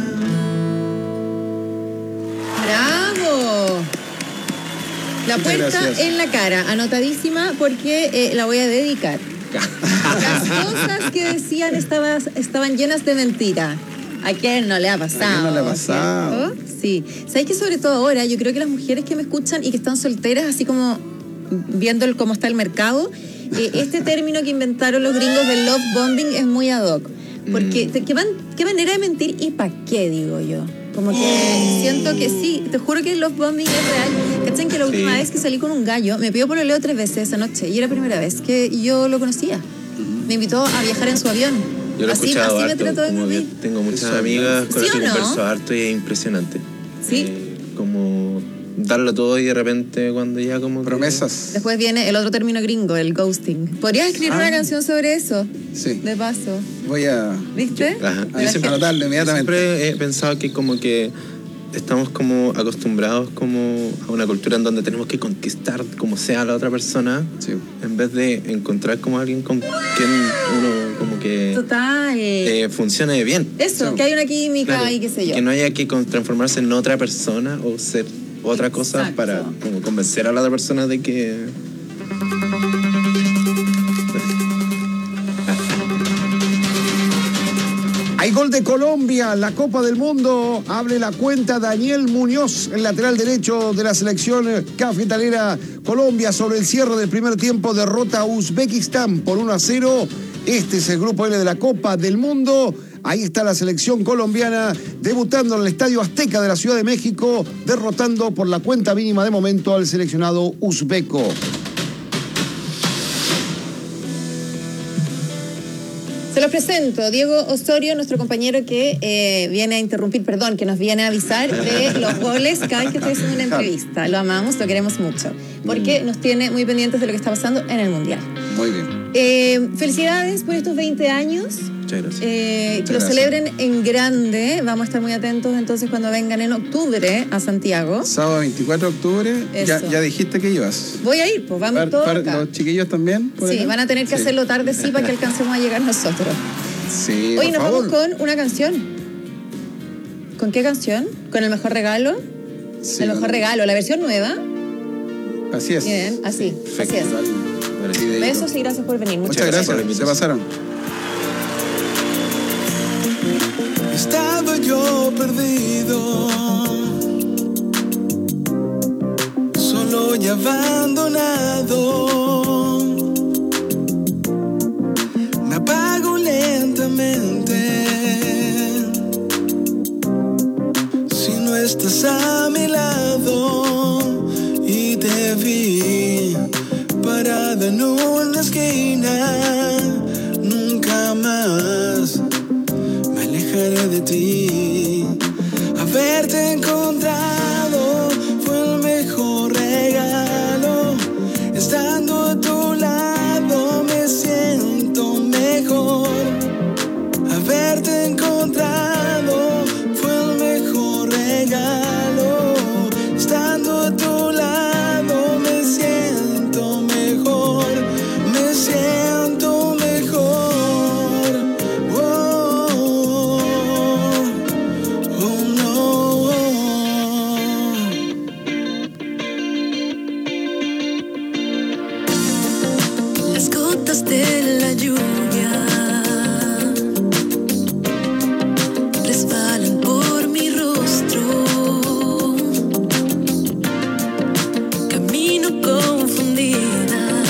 ¡Bravo! La puerta en la cara, anotadísima porque la voy a dedicar. Las cosas que decían estaban llenas de mentira. ¿A quién no le ha pasado? ¿A quién no le ha pasado? ¿Cierto? Sí. ¿Sabes que sobre todo ahora, yo creo que las mujeres que me escuchan y que están solteras, así como viendo cómo está el mercado, este término que inventaron los gringos del love bombing es muy ad hoc. Porque qué manera de mentir y para qué, digo yo. Como que siento que sí, te juro que el love bombing es real. ¿Cachan que la última vez que salí con un gallo me pidió pololeo 3 veces esa noche y era la primera vez que yo lo conocía? Me invitó a viajar en su avión. Yo lo he escuchado así harto, me trató de como que vivir. tengo muchas amigas con las que no? converso harto y es impresionante. Sí. Como darlo todo y de repente cuando ya como... Promesas. Después viene el otro término gringo, el ghosting. ¿Podrías escribir una canción sobre eso? Sí. De paso. Voy a... ¿Viste? Ajá. Yo siempre anotarlo inmediatamente. Siempre he pensado que como que estamos como acostumbrados como a una cultura en donde tenemos que conquistar como sea a la otra persona, sí, en vez de encontrar como alguien con quien uno como que total funcione bien. Eso, sí, que hay una química, claro, y qué sé yo. Que no haya que transformarse en otra persona o ser otra cosa. Exacto. Para como convencer a la otra persona de que... Hay gol de Colombia, la Copa del Mundo. Abre la cuenta Daniel Muñoz, el lateral derecho de la selección cafetalera Colombia. Sobre el cierre del primer tiempo, derrota a Uzbekistán por 1-0. Este es el grupo L de la Copa del Mundo. Ahí está la selección colombiana debutando en el Estadio Azteca de la Ciudad de México, derrotando por la cuenta mínima de momento al seleccionado uzbeco. Se los presento, Diego Osorio, nuestro compañero que viene a interrumpir, perdón, que nos viene a avisar de los goles cada vez que estoy haciendo una entrevista. Lo amamos, lo queremos mucho, porque nos tiene muy pendientes de lo que está pasando en el Mundial. Muy bien. Felicidades por estos 20 años. Muchas gracias. Que lo celebren en grande. Vamos a estar muy atentos entonces cuando vengan en octubre a Santiago. Sábado 24 de octubre. Ya dijiste que ibas. Voy a ir, pues vamos todos acá. ¿Los chiquillos también? Sí, acá van a tener que hacerlo tarde, sí, para que alcancemos a llegar nosotros. Sí, hoy nos vamos con una canción. ¿Con qué canción? ¿Con El Mejor Regalo? Sí, El Mejor Regalo, la versión nueva. Así es. Bien, así es. Besos y gracias por venir. Muchas gracias. Se pasaron. Estaba yo perdido, solo y abandonado. Me apago lentamente si no estás a mi lado, y te vi parada en una esquina. Nunca más de ti. Haberte encontrado fue el mejor regalo. Estando a tu lado me siento mejor. Haberte encontrado fue el mejor regalo. Estando a tu lado me siento mejor. Me siento mejor. De la lluvia resbalan por mi rostro. Camino confundida,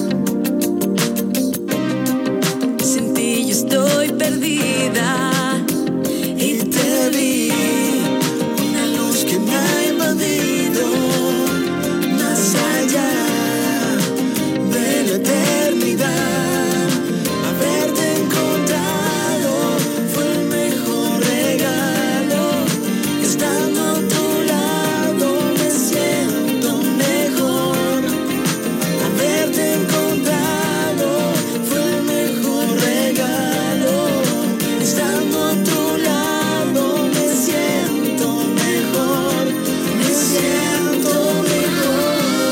sin ti yo estoy perdida. Y te vi, una luz que me ha invadido, más allá de la eternidad. Haberte encontrado fue el mejor regalo. Estando a tu lado me siento mejor. Haberte encontrado fue el mejor regalo. Estando a tu lado me siento mejor. Me siento mejor.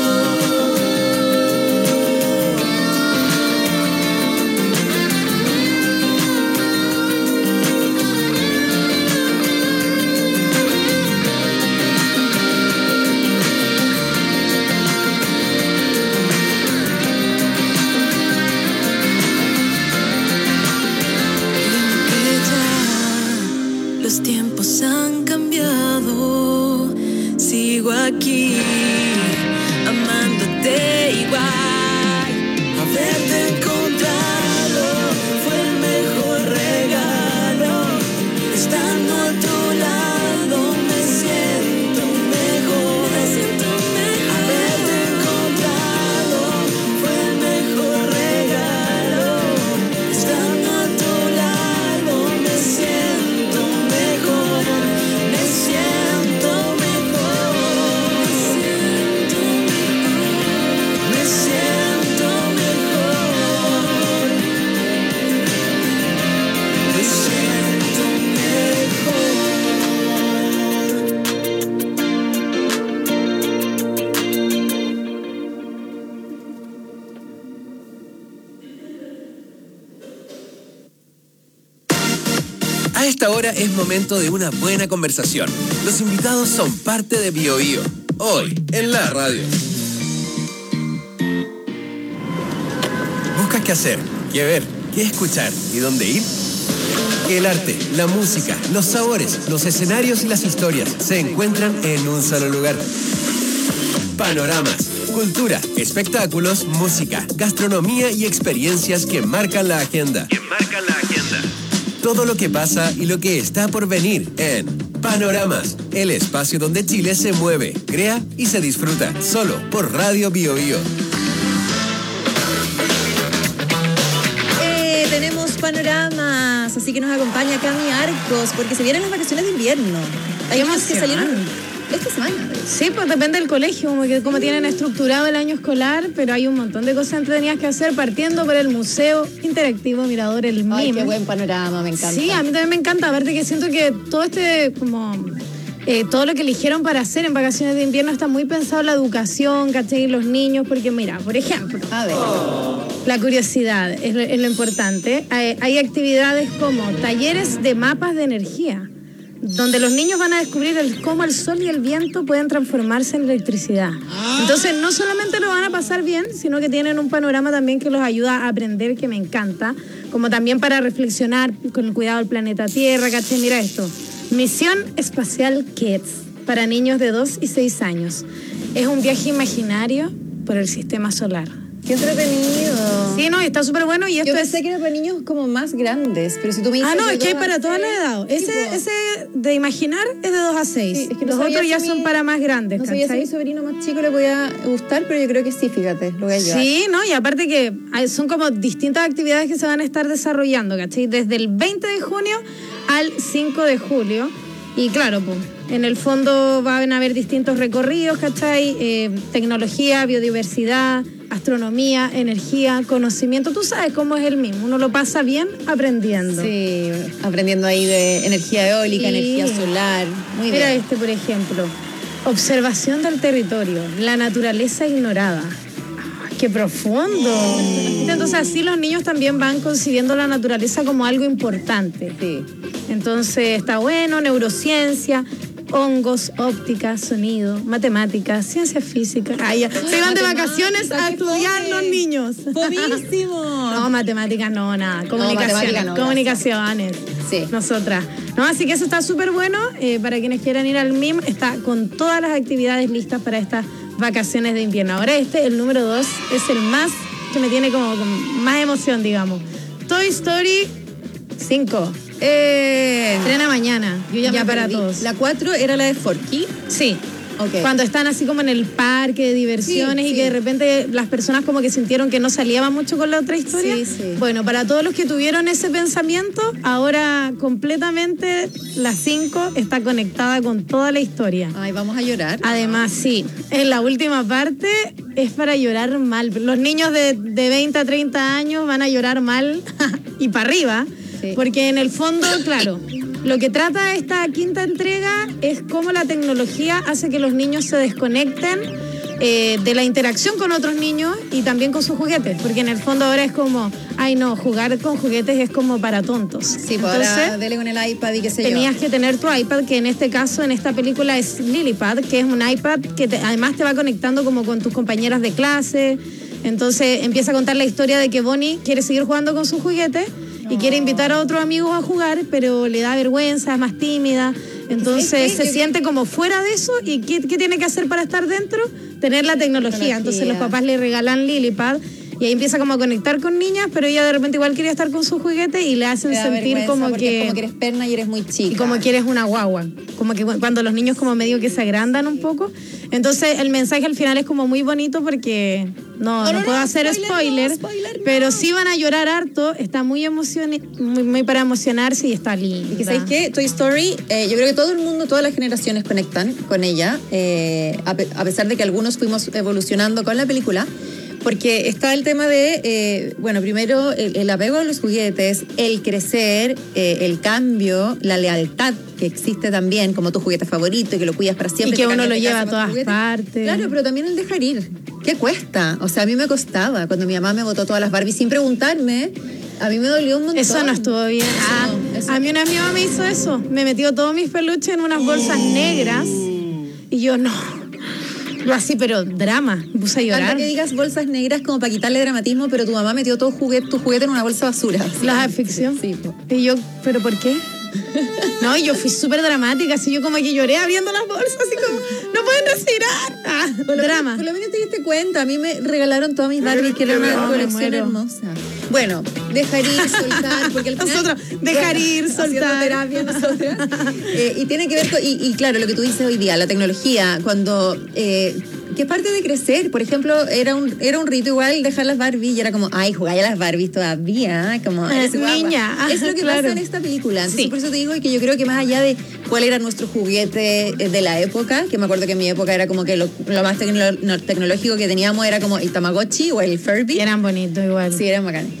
Los tiempos han cambiado, sigo aquí, amándote igual. Haberte encontrado fue el mejor regalo. Estando a tu lado me siento mejor. Haberte encontrado fue el mejor regalo. Estando a tu lado me siento mejor. Me siento mejor. Me siento mejor. Me siento mejor. A esta hora es momento de una buena conversación. Los invitados son parte de Bio Bio, hoy en la radio. ¿Buscas qué hacer, qué ver, qué escuchar y dónde ir? porque el arte, la música, los sabores, los escenarios y las historias se encuentran en un solo lugar. Panoramas, cultura, espectáculos, música, gastronomía y experiencias que marcan la agenda. Todo lo que pasa y lo que está por venir en Panoramas, el espacio donde Chile se mueve, crea y se disfruta, solo por Radio Bio Bio. Tenemos panoramas, así que nos acompaña Cami Arcos, porque se vienen las vacaciones de invierno. Hay unos que salieron esta semana. Sí, pues depende del colegio, como tienen estructurado el año escolar, pero hay un montón de cosas entretenidas que hacer, partiendo por el Museo Interactivo Mirador El MIM. Ay, qué buen panorama, me encanta. Sí, a mí también me encanta, aparte que siento que todo todo lo que eligieron para hacer en vacaciones de invierno está muy pensado en la educación, ¿cachai? Los niños, porque mira, por ejemplo, a ver, la curiosidad es lo importante. Hay actividades como talleres de mapas de energía, donde los niños van a descubrir cómo el sol y el viento pueden transformarse en electricidad. Entonces, no solamente lo van a pasar bien, sino que tienen un panorama también que los ayuda a aprender, que me encanta, como también para reflexionar con el cuidado del planeta Tierra, ¿cachai? Mira esto. Misión Espacial Kids, para niños de 2 y 6 años. Es un viaje imaginario por el sistema solar. ¡Qué entretenido! Sí, no, está súper bueno. Y esto Yo pensé que era para niños como más grandes, pero si tú me dices... no, es que hay para todas las edades. Ese de imaginar es de 2 a 6. Sí, es que los otros ya son para más grandes, no sabía si a mi sobrino más chico le podía gustar, pero yo creo que sí, fíjate, lo voy a llevar. Sí, ¿no? Y aparte que son como distintas actividades que se van a estar desarrollando, ¿cachai? Desde el 20 de junio al 5 de julio. Y claro, pues, en el fondo van a haber distintos recorridos, ¿cachai? Tecnología, biodiversidad, astronomía, energía, conocimiento. Tú sabes cómo es el mismo. Uno lo pasa bien aprendiendo. Sí, aprendiendo ahí de energía eólica, energía solar. Muy Mira bien. por ejemplo. Observación del territorio, la naturaleza ignorada. ¡Qué profundo! Entonces así los niños también van concibiendo la naturaleza como algo importante. Sí. Entonces está bueno, neurociencia, hongos, óptica, sonido, matemáticas, ciencias físicas. Se van de vacaciones a estudiar los niños. ¡Buenísimo! No, matemáticas no, nada. Comunicaciones. Sí. Nosotras. No, así que eso está súper bueno. Para quienes quieran ir al MIM, está con todas las actividades listas para estas vacaciones de invierno. Ahora el número 2, es el más que me tiene como con más emoción, digamos. Toy Story 5. Estrena mañana. Yo ya para perdí. todos. ¿La 4 era la de Forky? Sí. Okay. Cuando están así como en el parque de diversiones y que de repente las personas como que sintieron que no salían mucho con la otra historia. Sí, sí. Bueno, para todos los que tuvieron ese pensamiento, ahora completamente la 5 está conectada con toda la historia. Ay, vamos a llorar. Además, sí, en la última parte es para llorar mal. Los niños de 20 a 30 años van a llorar mal y para arriba, porque en el fondo, claro, lo que trata esta quinta entrega es cómo la tecnología hace que los niños se desconecten de la interacción con otros niños y también con sus juguetes, porque en el fondo ahora es como, ay no, jugar con juguetes es como para tontos. Sí, pues ahora dele con el iPad y qué sé yo. Tenías que tener tu iPad, que en este caso, en esta película es Lilypad, que es un iPad que además te va conectando como con tus compañeras de clase. Entonces empieza a contar la historia de que Bonnie quiere seguir jugando con sus juguetes y quiere invitar a otros amigos a jugar, pero le da vergüenza, es más tímida. Entonces se siente como fuera de eso. ¿Y qué tiene que hacer para estar dentro? Tener la tecnología. Entonces los papás le regalan Lilypad y ahí empieza como a conectar con niñas, pero ella de repente igual quería estar con su juguete y le hacen sentir como que eres perna y eres muy chica. Y como que eres una guagua. Como que cuando los niños como medio que se agrandan un poco. Entonces el mensaje al final es como muy bonito porque no puedo hacer spoiler, pero sí van a llorar harto. Está muy muy para emocionarse y está lindo. Y que ¿sabéis qué? Toy Story, yo creo que todo el mundo, todas las generaciones conectan con ella, a pesar de que algunos fuimos evolucionando con la película. Porque está el tema de, primero el apego a los juguetes, el crecer, el cambio, la lealtad que existe también, como tu juguete favorito y que lo cuidas para siempre. Y que uno lo lleva a todas partes. Claro, pero también el dejar ir. ¿Qué cuesta? O sea, a mí me costaba. Cuando mi mamá me botó todas las Barbies sin preguntarme, a mí me dolió un montón. Eso no estuvo bien. A mí una vez mi mamá me hizo eso. Me metió todos mis peluches en unas bolsas negras y yo no Yo así, pero drama, me puse a llorar. Falta que digas bolsas negras como para quitarle dramatismo, pero tu mamá metió todo tu juguete en una bolsa de basura. La ficción. Sí, po. Y yo, ¿pero por qué? No, yo fui súper dramática, así yo como que lloré viendo las bolsas, así como, no pueden respirar. Drama. Por lo menos te diste cuenta, a mí me regalaron todas mis Barbies, que era una colección hermosa. Bueno, dejar ir, soltar, porque al final... Nosotros, dejar ir, soltar. Terapia nosotras. Y tiene que ver con, y claro, lo que tú dices hoy día, la tecnología, cuando... que es parte de crecer. Por ejemplo, era un rito igual dejar las Barbies y era como, ay, jugáis a las Barbies todavía, como eres niña. Es lo que pasa en esta película. Entonces, por eso te digo que yo creo que más allá de cuál era nuestro juguete de la época, que me acuerdo que en mi época era como que lo más tecnológico que teníamos era como el Tamagotchi o el Furby. Y eran bonitos igual. Sí, eran bacanes.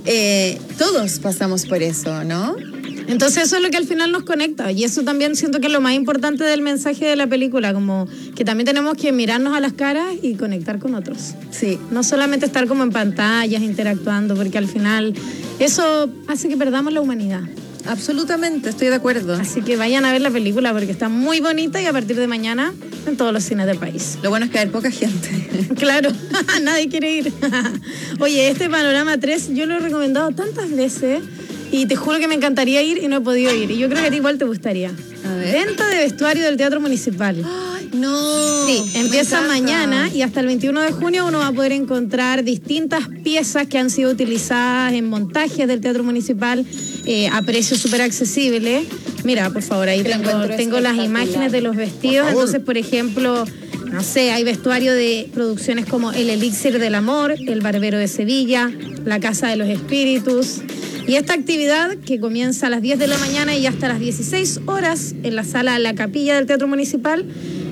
Todos pasamos por eso, ¿no? Entonces eso es lo que al final nos conecta y eso también siento que es lo más importante del mensaje de la película, como que también tenemos que mirarnos a las caras y conectar con otros. Sí. No solamente estar como en pantallas interactuando, porque al final eso hace que perdamos la humanidad. Absolutamente, estoy de acuerdo. Así que vayan a ver la película porque está muy bonita y a partir de mañana en todos los cines del país. Lo bueno es que hay poca gente. Claro, nadie quiere ir. Oye, este Panorama 3 yo lo he recomendado tantas veces y te juro que me encantaría ir y no he podido ir. Y yo creo que a ti igual te gustaría. A ver. Venta de vestuario del Teatro Municipal. ¡Ay, no! Sí, empieza mañana y hasta el 21 de junio uno va a poder encontrar distintas piezas que han sido utilizadas en montajes del Teatro Municipal a precios súper accesibles. Mira, por favor, ahí tengo las imágenes de los vestidos. Entonces, por ejemplo, no sé, hay vestuario de producciones como El Elixir del Amor, El Barbero de Sevilla, La Casa de los Espíritus. Y esta actividad, que comienza a las 10 de la mañana y hasta las 16 horas en la sala La Capilla del Teatro Municipal,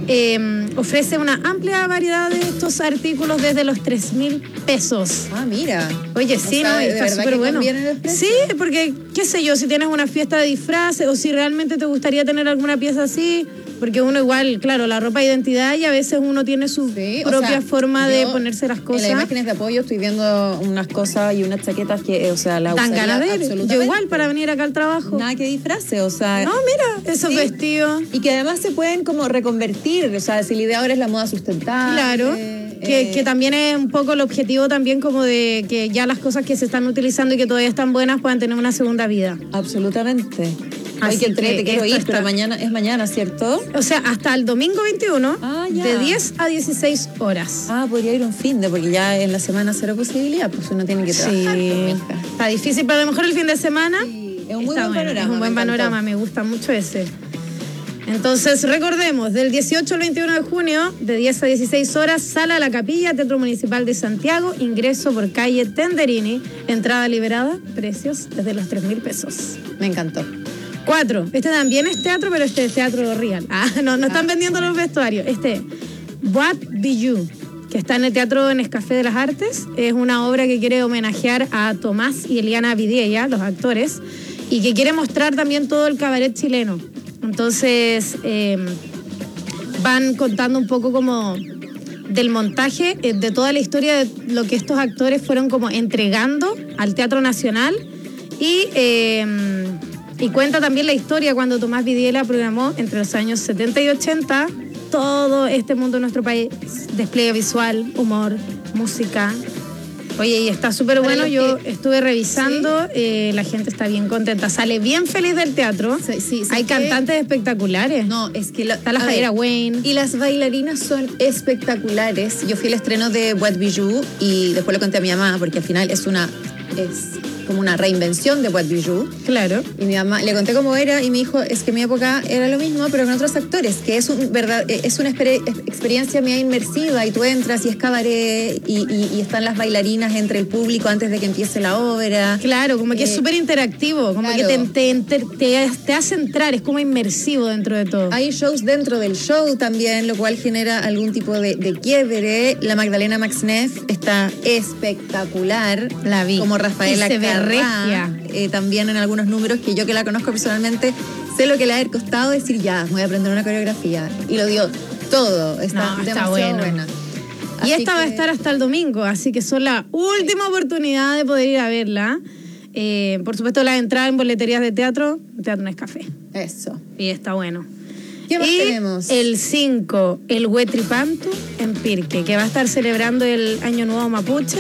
ofrece una amplia variedad de estos artículos desde los 3.000 pesos. Ah, mira. Oye, sí, ¿no? Está súper bueno. Sí, porque, qué sé yo, si tienes una fiesta de disfraces o si realmente te gustaría tener alguna pieza así, porque uno igual, claro, la ropa de identidad y a veces uno tiene su propia forma de ponerse las cosas. En las imágenes de apoyo estoy viendo unas cosas y unas chaquetas que, o sea, la usaría dan ganas de ir. Yo igual para venir acá al trabajo. Nada que disfrace, o sea... No, mira, esos vestidos. Y que además se pueden como reconvertir, o sea, si la idea ahora es la moda sustentable. Claro, que también es un poco el objetivo también como de que ya las cosas que se están utilizando y que todavía están buenas puedan tener una segunda vida. Absolutamente. Ay, que entrete, quiero ir, pero es mañana, ¿cierto? O sea, hasta el domingo 21, de 10 a 16 horas. Ah, podría ir un fin de, porque ya en la semana cero posibilidad, pues uno tiene que trabajar. Sí, está difícil, pero a lo mejor el fin de semana es un muy buen panorama. Es un buen panorama, me gusta mucho ese. Entonces, recordemos, del 18 al 21 de junio, de 10 a 16 horas, sala La Capilla, Teatro Municipal de Santiago, ingreso por calle Tenderini, entrada liberada, precios desde los 3.000 pesos. Me encantó. 4. Este también es teatro, pero este es teatro real. No están vendiendo los vestuarios. What Be You, que está en el Teatro Nescafé de las Artes. Es una obra que quiere homenajear a Tomás y Eliana Vidiella, los actores, y que quiere mostrar también todo el cabaret chileno. Entonces, van contando un poco como del montaje, de toda la historia de lo que estos actores fueron como entregando al Teatro Nacional y cuenta también la historia cuando Tomás Vidiella programó entre los años 70 y 80 todo este mundo de nuestro país, despliegue visual, humor, música. Oye, y está súper bueno, yo estuve revisando, la gente está bien contenta, sale bien feliz del teatro, hay cantantes espectaculares. No, es que está la Javiera Wayne. Y las bailarinas son espectaculares. Yo fui al estreno de What Be You y después le conté a mi mamá, porque al final es como una reinvención de What Be You. Claro. Y mi mamá le conté cómo era y me dijo, es que en mi época era lo mismo, pero con otros actores, que es una experiencia media inmersiva y tú entras y es cabaret y están las bailarinas entre el público antes de que empiece la obra. Claro, como que es súper interactivo, como que te hace entrar, es como inmersivo dentro de todo. Hay shows dentro del show también, lo cual genera algún tipo de quiebre. La Magdalena Maxneff está espectacular. La vi. Como Rafaela regia. También en algunos números que yo que la conozco personalmente sé lo que le ha costado decir ya, voy a aprender una coreografía y lo dio todo, está demasiado buena. Y esta va a estar hasta el domingo, así que son la última oportunidad de poder ir a verla. Por supuesto, la entrada en boleterías de Teatro Nescafé. Eso. Y está bueno. ¿Qué más y tenemos? el 5, el Huetripantu en Pirque, que va a estar celebrando el Año Nuevo Mapuche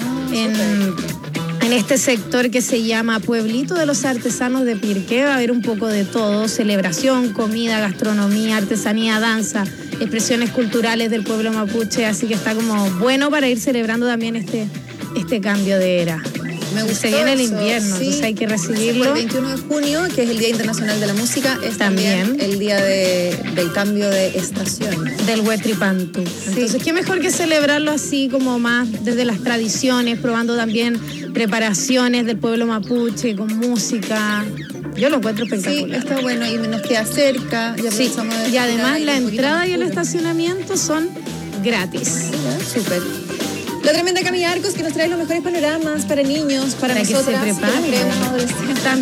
en este sector que se llama Pueblito de los Artesanos de Pirque. Va a haber un poco de todo: celebración, comida, gastronomía, artesanía, danza, expresiones culturales del pueblo mapuche, así que está como bueno para ir celebrando también este cambio de era. Me gustó. Se viene el eso, invierno, sí. entonces hay que recibirlo. El 21 de junio, que es el Día Internacional de la Música, es también el día del cambio de estación. Del Huetripantu. Entonces, qué mejor que celebrarlo así, como más desde las tradiciones, probando también preparaciones del pueblo mapuche, con música. Yo lo encuentro espectacular. Sí, está bueno y nos queda cerca. Sí, y además la entrada y el estacionamiento son gratis. Súper. La tremenda Camila Arcos, que nos trae los mejores panoramas para niños, para nosotras, que se preparen. que nos creemos adolescentes.